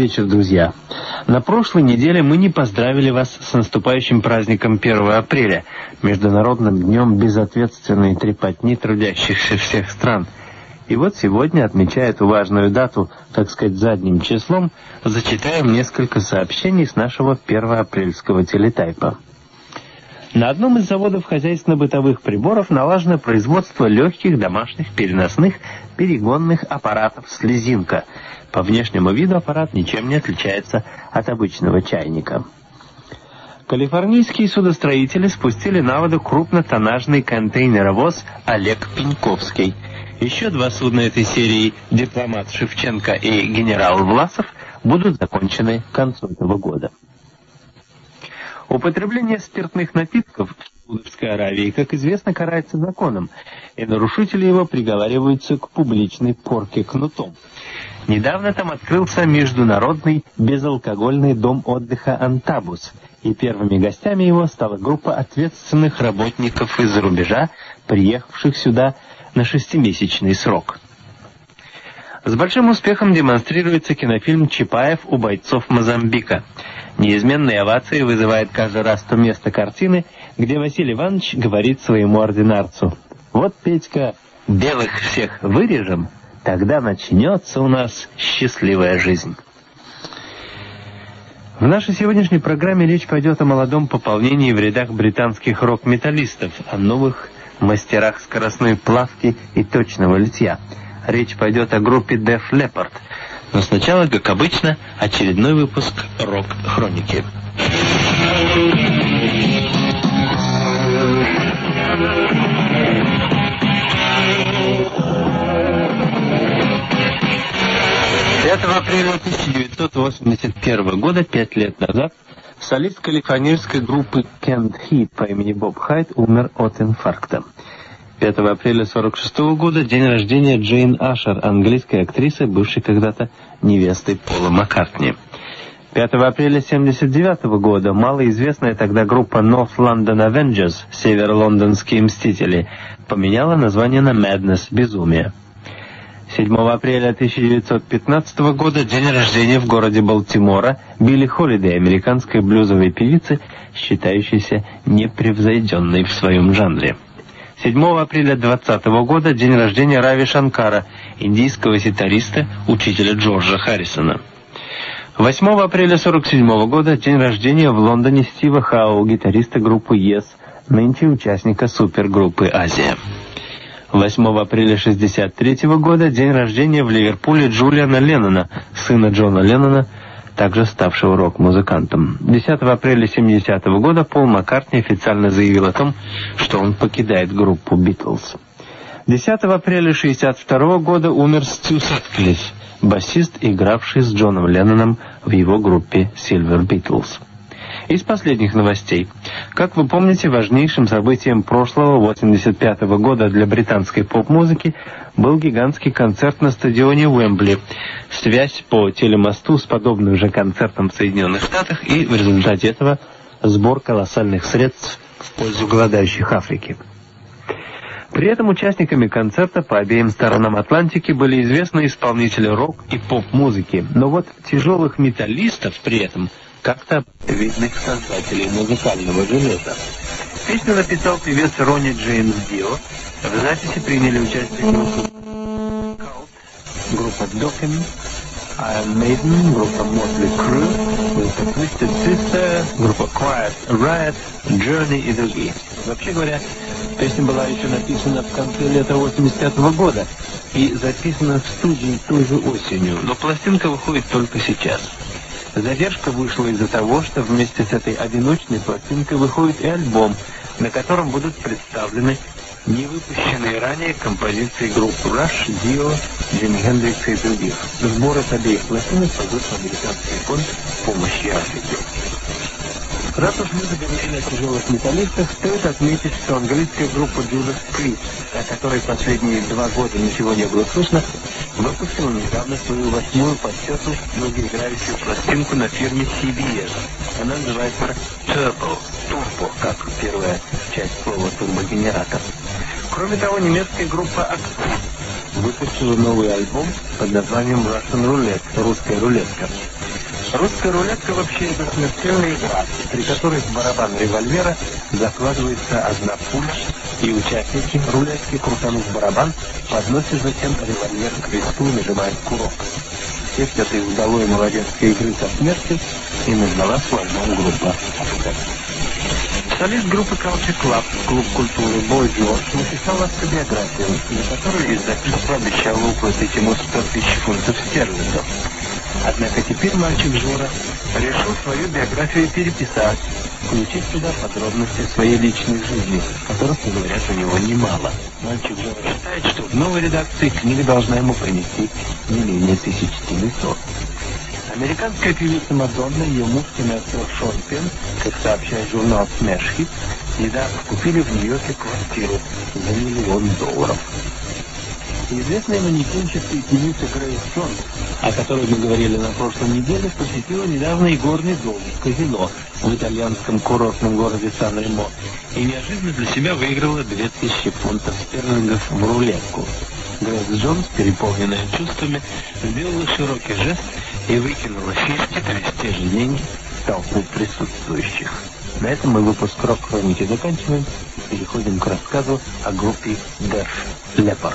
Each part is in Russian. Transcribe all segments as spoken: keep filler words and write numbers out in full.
вечер, друзья. На прошлой неделе мы не поздравили вас с наступающим праздником первого апреля, Международным днем безответственной трепотни трудящихся всех стран. И вот сегодня, отмечая эту важную дату, так сказать, задним числом, зачитаем несколько сообщений с нашего первоапрельского телетайпа. На одном из заводов хозяйственно-бытовых приборов налажено производство легких домашних переносных перегонных аппаратов «Слезинка». По внешнему виду аппарат ничем не отличается от обычного чайника. Калифорнийские судостроители спустили на воду крупнотоннажный контейнеровоз «Олег Пеньковский». Еще два судна этой серии «Дипломат Шевченко» и «Генерал Власов» будут закончены к концу этого года. Употребление спиртных напитков в Саудовской Аравии, как известно, карается законом, и нарушители его приговариваются к публичной порке кнутом. Недавно там открылся международный безалкогольный дом отдыха «Антабус», и первыми гостями его стала группа ответственных работников из-за рубежа, приехавших сюда на шестимесячный срок. С большим успехом демонстрируется кинофильм «Чапаев у бойцов Мозамбика». Неизменные овации вызывает каждый раз то место картины, где Василий Иванович говорит своему ординарцу: «Вот, Петька, белых всех вырежем, тогда начнется у нас счастливая жизнь». В нашей сегодняшней программе речь пойдет о молодом пополнении в рядах британских рок-металлистов, о новых мастерах скоростной плавки и точного литья. Речь пойдет о группе Def Leppard. Но сначала, как обычно, очередной выпуск «Рок-хроники». пятого апреля тысяча девятьсот восемьдесят первого года, пять лет назад, солист калифорнийской группы Canned Heat по имени Боб Хайд умер от инфаркта. пятого апреля сорок шестого года день рождения Джейн Ашер, английской актрисы, бывшей когда-то невестой Пола Маккартни. пятого апреля семьдесят девятого года малоизвестная тогда группа North London Avengers, северо-лондонские мстители, поменяла название на Madness, безумие. седьмого апреля тысяча девятьсот пятнадцатого года день рождения в городе Балтимора Билли Холидей, американской блюзовой певицы, считающейся непревзойденной в своем жанре. седьмого апреля двадцатого года день рождения Рави Шанкара, индийского ситариста, учителя Джорджа Харрисона. восьмого апреля сорок седьмого года день рождения в Лондоне Стива Хау, гитариста группы Yes, нынче участника супергруппы «Азия». восьмого апреля шестьдесят третьего года день рождения в Ливерпуле Джулиана Леннона, сына Джона Леннона, также ставшего рок-музыкантом. десятого апреля семидесятого года Пол Маккартни официально заявил о том, что он покидает группу «Битлз». десятого апреля шестьдесят второго года умер Стю Сатклифф, басист, игравший с Джоном Ленноном в его группе «Silver Beatles». Из последних новостей. Как вы помните, важнейшим событием прошлого, восемьдесят пятого года для британской поп-музыки был гигантский концерт на стадионе Уэмбли. Связь по телемосту с подобным же концертом в Соединенных Штатах и в результате этого сбор колоссальных средств в пользу голодающих Африки. При этом участниками концерта по обеим сторонам Атлантики были известные исполнители рок и поп-музыки. Но вот тяжелых металлистов при этом как-то видных создателей музыкального железа. Песню написал певец Ронни Джеймс Дио. В записи приняли участие группа Cult, группа Dokken, Iron Maiden, группа Motley Crue, группа Twisted Sister, группа Quiet Riot, Journey и другие. Вообще говоря, песня была еще написана в конце лета восемьдесят пятого года и записана в студии той же осенью, но пластинка выходит только сейчас. Задержка вышла из-за того, что вместе с этой одиночной пластинкой выходит и альбом, на котором будут представлены невыпущенные ранее композиции групп Rush, Dio, Джимми Хендрикса и других. Сбор от обеих пластинок пойдет в американский фонд помощи Африке. Раз уж мы заговорили о тяжелых металлистах, стоит отметить, что английская группа Judas Priest, о которой последние два года ничего не было слышно, выпустила недавно свою восьмую по счету многоиграющую пластинку на фирме си би эс. Она называется Turbo, Turbo, как первая часть слова турбогенератор. Кроме того, немецкая группа Axis выпустила новый альбом под названием Russian Roulette, русская рулетка. Русская рулетка вообще это смертельная игра, при которой в барабан револьвера закладывается одна пуля, и участники рулетки, крутанув барабан, подносят затем револьвер к виску и нажимают курок. Сеть этой удалой молодецкой игры со смертью и назвала свой альбом группа. Солист группы Culture Club, клуб культуры Бой Джордж, написал автобиографию, на которую издательство обещало уплатить ему сто тысяч фунтов стерлингов. Однако теперь мальчик Жора решил свою биографию переписать, включить сюда подробности своей личной жизни, которых, говорят, у него немало. Мальчик Жора считает, что в новой редакции книга должна ему принести не менее тысячи листов. Американская певица Мадонна и ее муж киноактер Шон Пенн, как сообщает журнал Smash Hit, недавно купили в Нью-Йорке квартиру за миллион долларов. Известная манекенщица и певица Грейс Джонс, о которой мы говорили на прошлой неделе, посетила недавно игорный дом, казино в итальянском курортном городе Сан-Ремо и неожиданно для себя выиграла две тысячи фунтов стерлингов в рулетку. Грейс Джонс, переполненная чувствами, сделала широкий жест и выкинула фишки, то есть те же деньги, в толпу присутствующих. На этом мы выпуск рок-хроники заканчиваем и переходим к рассказу о группе Def Leppard.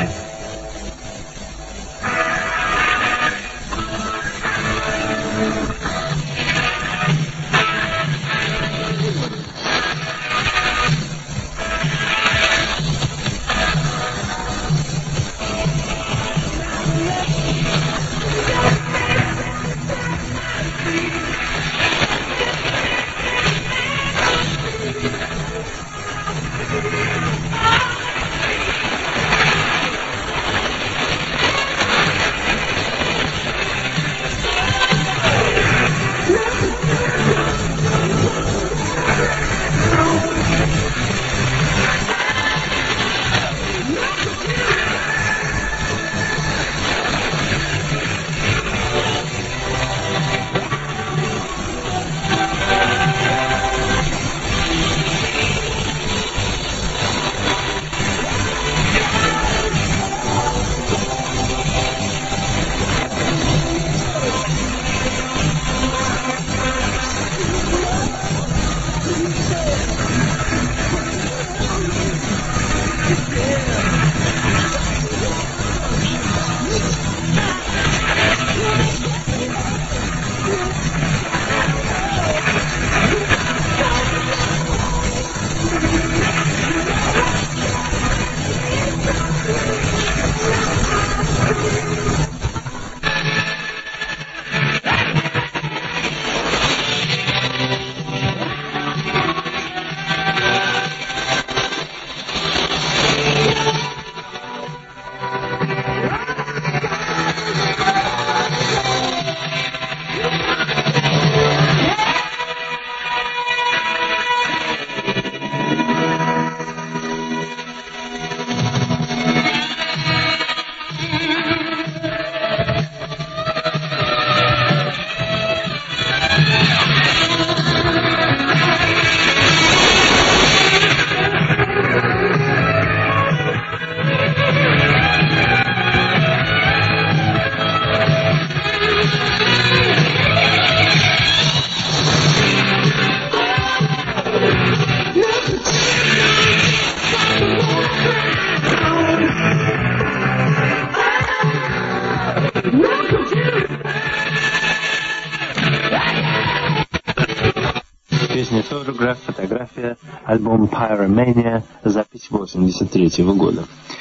Песня «Photograph», фотография, альбом «Pyromania», запись восемьдесят третьего года.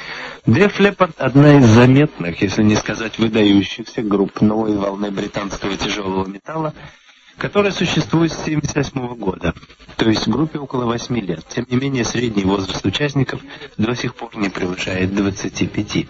Def Leppard – одна из заметных, если не сказать выдающихся групп новой волны британского тяжелого металла, которая существует с семьдесят восьмого года, то есть группе около восьми лет. Тем не менее, средний возраст участников до сих пор не превышает двадцати пяти.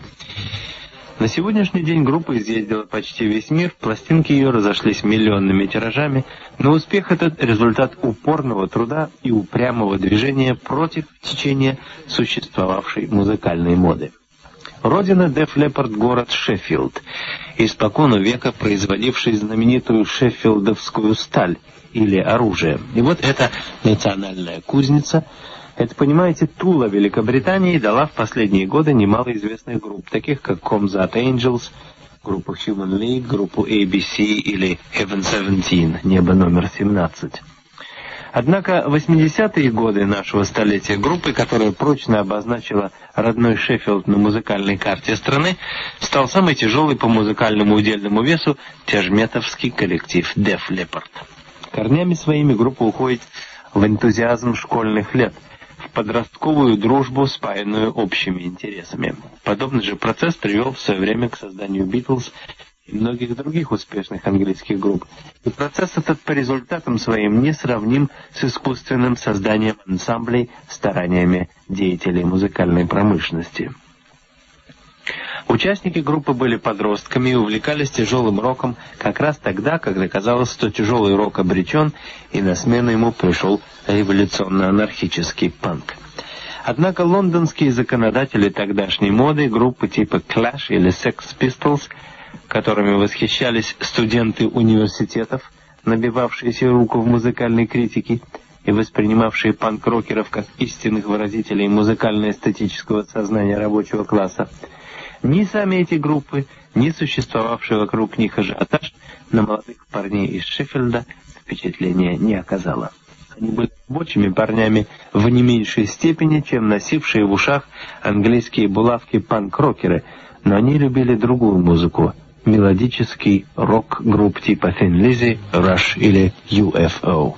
На сегодняшний день группа изъездила почти весь мир, пластинки ее разошлись миллионными тиражами, но успех этот – результат упорного труда и упрямого движения против течения существовавшей музыкальной моды. Родина Def Leppard – город Шеффилд, испокону века производивший знаменитую шеффилдовскую сталь или оружие. И вот эта национальная кузница – это, понимаете, Тула Великобритании дала в последние годы немало известных групп, таких как Comzat Angels, группу Human League, группу эй би си или Heaven семнадцать, небо номер семнадцать. Однако восьмидесятые годы нашего столетия группой, которая прочно обозначила родной Шеффилд на музыкальной карте страны, стал самый тяжелый по музыкальному удельному весу тяжметовский коллектив Def Leppard. Корнями своими группа уходит в энтузиазм школьных лет, в подростковую дружбу, спаянную общими интересами. Подобный же процесс привел в свое время к созданию Beatles и многих других успешных английских групп. И процесс этот по результатам своим не сравним с искусственным созданием ансамблей стараниями деятелей музыкальной промышленности. Участники группы были подростками и увлекались тяжелым роком как раз тогда, когда казалось, что тяжелый рок обречен, и на смену ему пришел революционно-анархический панк. Однако лондонские законодатели тогдашней моды, группы типа Clash или Sex Pistols, которыми восхищались студенты университетов, набивавшиеся руку в музыкальной критике и воспринимавшие панк-рокеров как истинных выразителей музыкально-эстетического сознания рабочего класса, ни сами эти группы, ни существовавший вокруг них ажиотаж на молодых парней из Шеффилда впечатления не оказало. Они были рабочими парнями в не меньшей степени, чем носившие в ушах английские булавки панк-рокеры, но они любили другую музыку, мелодический рок групп типа Thin Lizzy, Rush или ю эф о.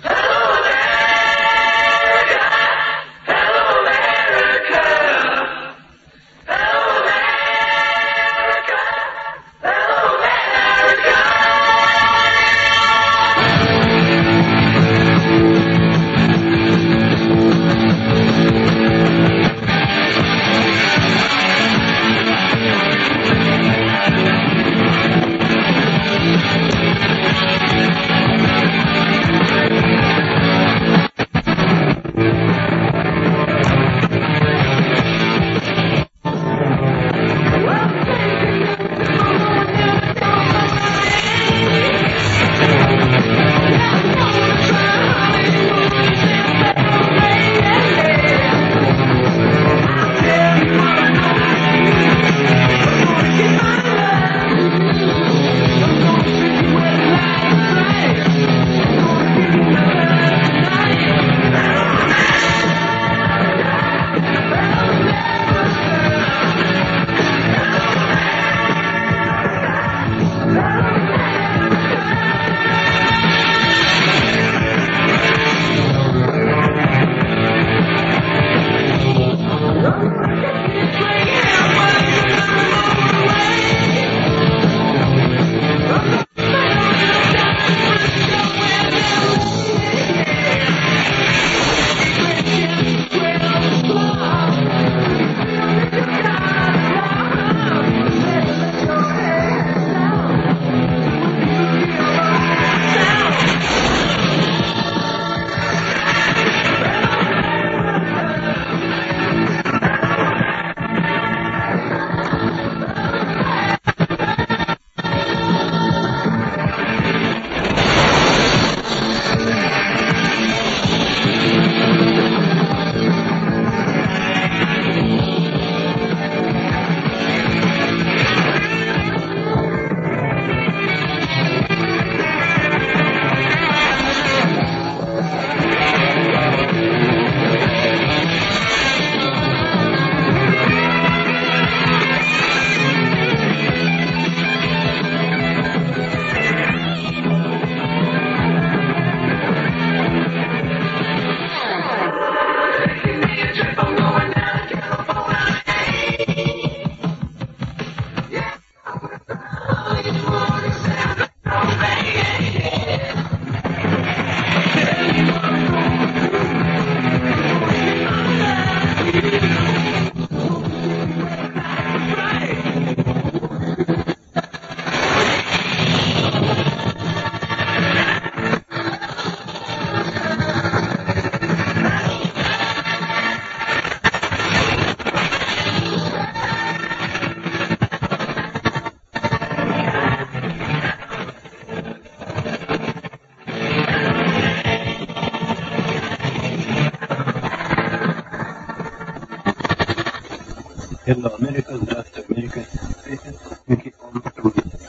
Hello, America, здравствуй, Америка. Никита, он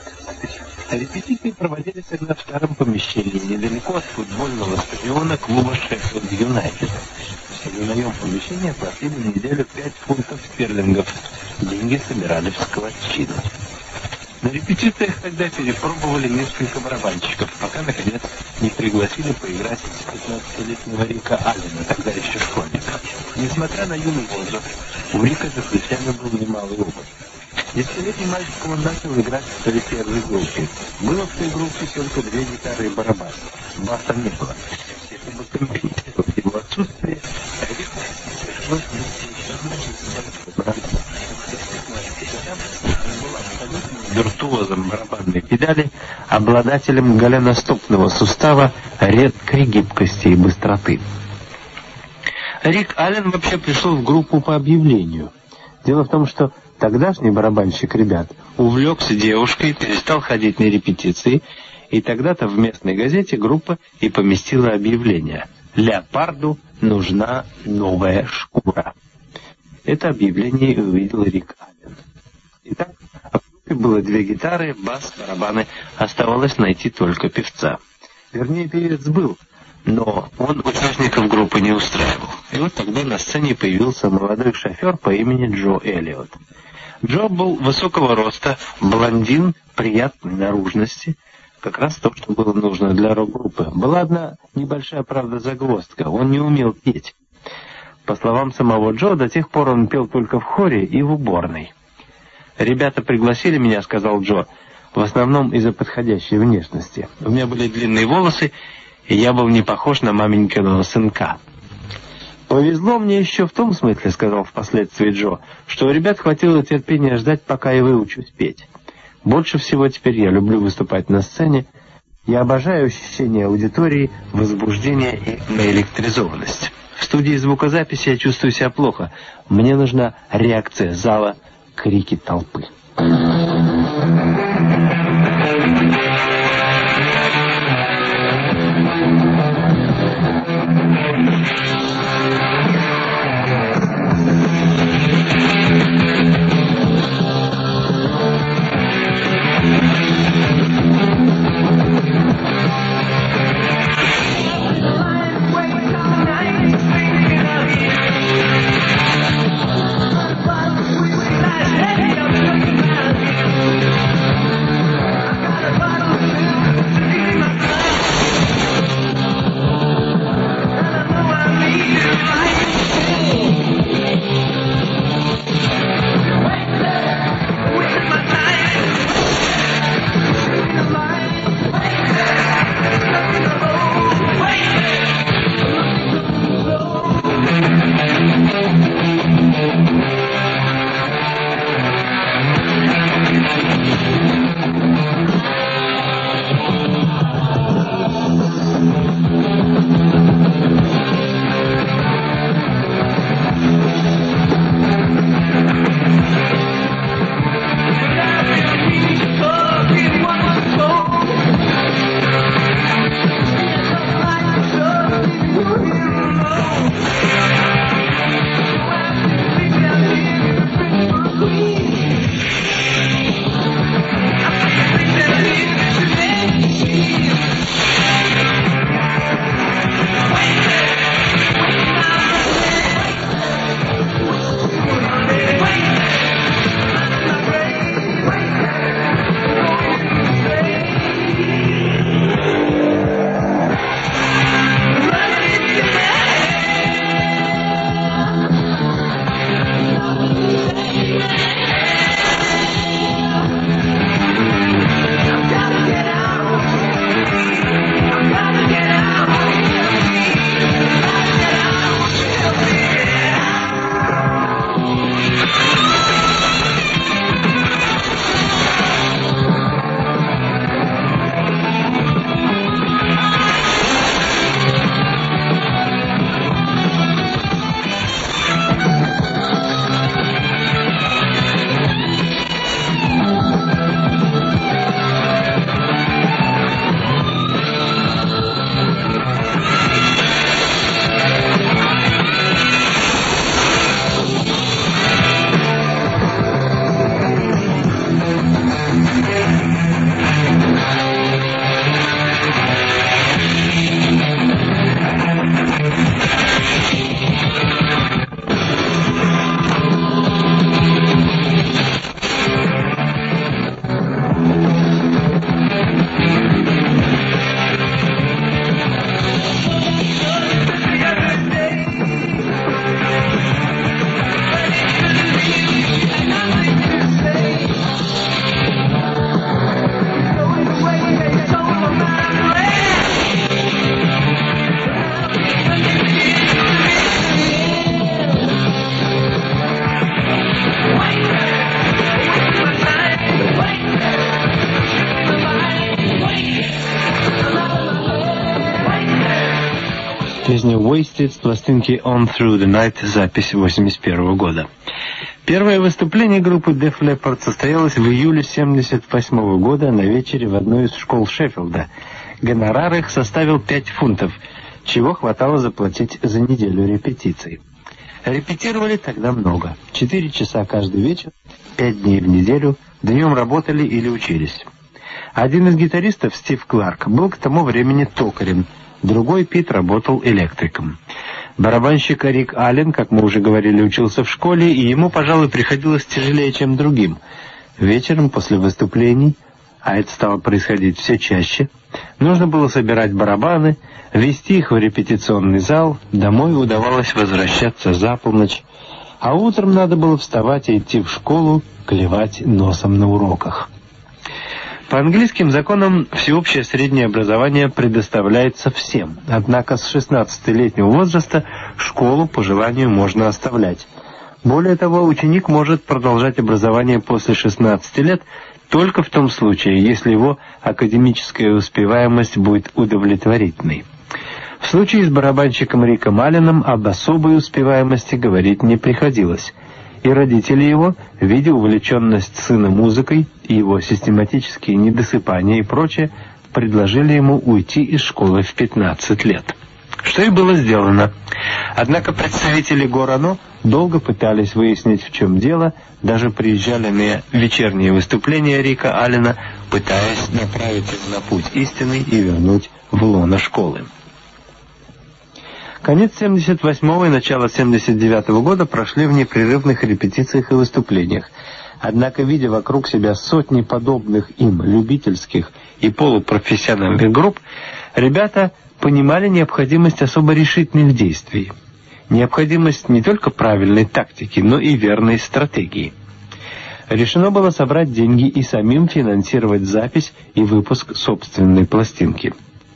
Репетиции проводились тогда в старом помещении, недалеко от футбольного стадиона клуба Шеффилд Юнайтед. В наем помещения платили в неделю пять фунтов стерлингов. Деньги собирали в складчину. На репетициях тогда перепробовали несколько барабанщиков, пока, наконец, не пригласили поиграть пятнадцатилетнего Рика Аллена, тогда еще школьника. Несмотря на юный возраст, у Рика за плечами был немалый опыт. Десятилетний мальчик он начал играть в своей первой группе. Было в той группе только две гитары и барабан. Баса не было. И чтобы компенсировать его отсутствие, Рику пришлось виртуозом барабанной педали, обладателем голеностопного сустава редкой гибкости и быстроты. Рик Аллен вообще пришел в группу по объявлению. Дело в том, что тогдашний барабанщик ребят увлекся девушкой, перестал ходить на репетиции, и тогда-то в местной газете группа и поместила объявление: «Леопарду нужна новая шкура». Это объявление и увидел Рик Аллен. Итак, в группе было две гитары, бас, барабаны. Оставалось найти только певца. Вернее, певец был, но он участников группы не устраивал. И вот тогда на сцене появился молодой шофер по имени Джо Эллиот. Джо был высокого роста, блондин, приятной наружности. Как раз то, что было нужно для рок-группы. Была одна небольшая, правда, загвоздка. Он не умел петь. По словам самого Джо, до тех пор он пел только в хоре и в уборной. «Ребята пригласили меня», — сказал Джо, — «в основном из-за подходящей внешности. У меня были длинные волосы, и я был не похож на маменькиного сынка». «Повезло мне еще в том смысле», — сказал впоследствии Джо, — «что у ребят хватило терпения ждать, пока я выучусь петь. Больше всего теперь я люблю выступать на сцене. Я обожаю ощущение аудитории, возбуждение и наэлектризованность. В студии звукозаписи я чувствую себя плохо. Мне нужна реакция зала, крики толпы». Песня «Wasted» с пластинки «On Through the Night», запись восемьдесят первого года. Первое выступление группы Def Leppard состоялось в июле семьдесят восьмого года на вечере в одной из школ Шеффилда. Гонорар их составил пять фунтов, чего хватало заплатить за неделю репетиций. Репетировали тогда много. Четыре часа каждый вечер, пять дней в неделю, днем работали или учились. Один из гитаристов, Стив Кларк, был к тому времени токарем, другой, Пит, работал электриком. Барабанщик Рик Аллен, как мы уже говорили, учился в школе, и ему, пожалуй, приходилось тяжелее, чем другим. Вечером после выступлений, а это стало происходить все чаще, нужно было собирать барабаны, везти их в репетиционный зал, домой удавалось возвращаться за полночь, а утром надо было вставать и идти в школу, клевать носом на уроках. По английским законам всеобщее среднее образование предоставляется всем, однако с шестнадцатилетнего возраста школу по желанию можно оставлять. Более того, ученик может продолжать образование после шестнадцати лет только в том случае, если его академическая успеваемость будет удовлетворительной. В случае с барабанщиком Риком Алленом об особой успеваемости говорить не приходилось. И родители его, видя увлеченность сына музыкой и его систематические недосыпания и прочее, предложили ему уйти из школы в пятнадцать лет. Что и было сделано. Однако представители Горано долго пытались выяснить, в чем дело, даже приезжали на вечерние выступления Рика Аллена, пытаясь направить его на путь истинный и вернуть в лоно школы. Конец семьдесят восьмого и начало семьдесят девятого года прошли в непрерывных репетициях и выступлениях. Однако, видя вокруг себя сотни подобных им любительских и полупрофессиональных групп, ребята понимали необходимость особо решительных действий. Необходимость не только правильной тактики, но и верной стратегии. Решено было собрать деньги и самим финансировать запись и выпуск собственной пластинки.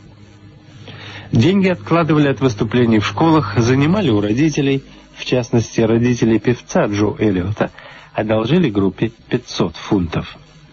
Деньги откладывали от выступлений в школах, занимали у родителей, в частности, родителей певца Джо Эллиота, одолжили группе пятьсот фунтов.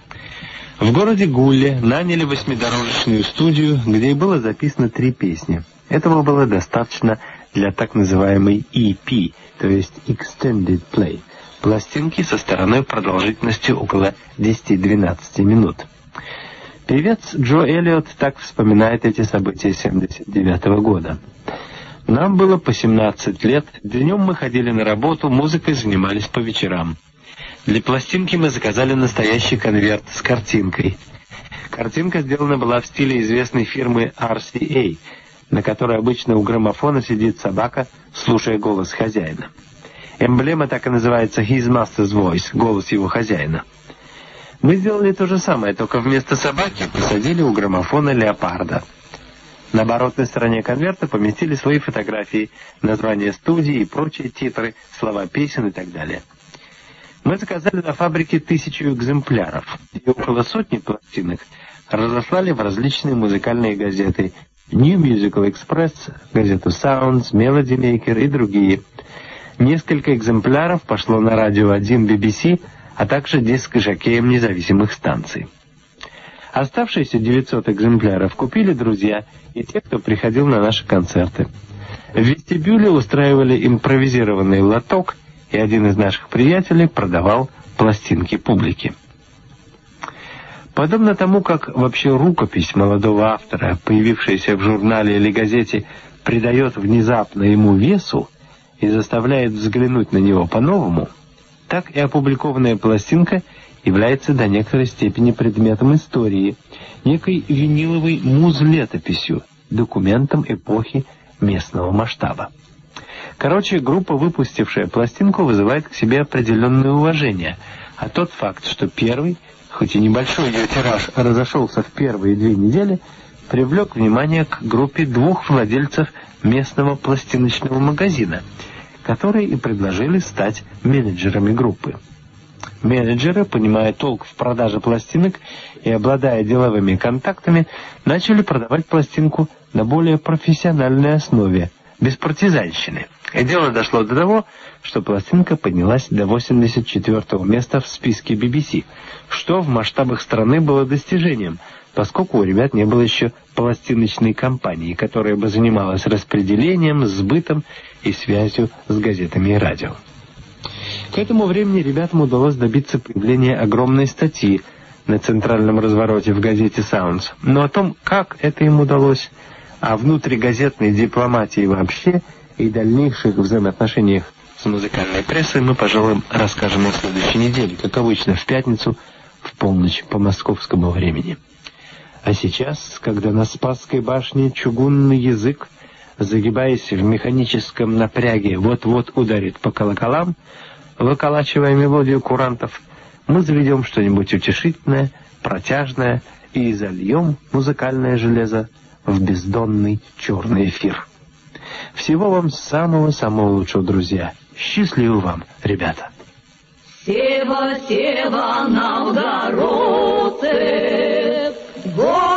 В городе Гулле наняли восьмидорожечную студию, где и было записано три песни. Этого было достаточно для так называемой и пи, то есть Extended Play, пластинки со стороной продолжительностью около десяти-двенадцати минут. Певец Джо Эллиот так вспоминает эти события семьдесят девятого года. «Нам было по семнадцать лет, днем мы ходили на работу, музыкой занимались по вечерам. Для пластинки мы заказали настоящий конверт с картинкой. Картинка сделана была в стиле известной фирмы ар си эй, на которой обычно у граммофона сидит собака, слушая голос хозяина. Эмблема так и называется «His Master's Voice», голос его хозяина. Мы сделали то же самое, только вместо собаки посадили у граммофона леопарда. На оборотной стороне конверта поместили свои фотографии, названия студии и прочие титры, слова песен и так далее. Мы заказали на фабрике тысячу экземпляров, и около сотни пластинок разослали в различные музыкальные газеты New Musical Express, газету Sounds, Melody Maker и другие. Несколько экземпляров пошло на радио один би би си, а также диск жокеям независимых станций. Оставшиеся девятьсот экземпляров купили друзья и те, кто приходил на наши концерты. В вестибюле устраивали импровизированный лоток, и один из наших приятелей продавал пластинки публике. Подобно тому, как вообще рукопись молодого автора, появившаяся в журнале или газете, придает внезапно ему весу и заставляет взглянуть на него по-новому, так и опубликованная пластинка является до некоторой степени предметом истории, некой виниловой муз-летописью, документом эпохи местного масштаба. Короче, группа, выпустившая пластинку, вызывает к себе определенное уважение, а тот факт, что первый, хоть и небольшой ее тираж, разошелся в первые две недели, привлек внимание к группе двух владельцев местного пластиночного магазина, которые и предложили стать менеджерами группы. Менеджеры, понимая толк в продаже пластинок и обладая деловыми контактами, начали продавать пластинку на более профессиональной основе, без партизанщины. И дело дошло до того, что пластинка поднялась до восемьдесят четвёртого места в списке би би си, что в масштабах страны было достижением, поскольку у ребят не было еще пластиночной компании, которая бы занималась распределением, сбытом и связью с газетами и радио. К этому времени ребятам удалось добиться появления огромной статьи на центральном развороте в газете «Sounds». Но о том, как это им удалось, о внутригазетной дипломатии вообще и дальнейших взаимоотношениях с музыкальной прессой мы, пожалуй, расскажем на следующей неделе, как обычно, в пятницу в полночь по московскому времени. А сейчас, когда на Спасской башне чугунный язык, загибаясь в механическом напряге, вот-вот ударит по колоколам, выколачивая мелодию курантов, мы заведем что-нибудь утешительное, протяжное и зальем музыкальное железо в бездонный черный эфир. Всего вам самого-самого лучшего, друзья. Счастливо вам, ребята. Сева, Сева, Новгородцы,